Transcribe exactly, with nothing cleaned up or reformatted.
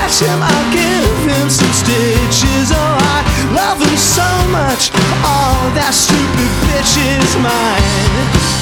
catch him, I'll give him some stitches. Oh, I love him so much. Oh, that stupid bitch is mine.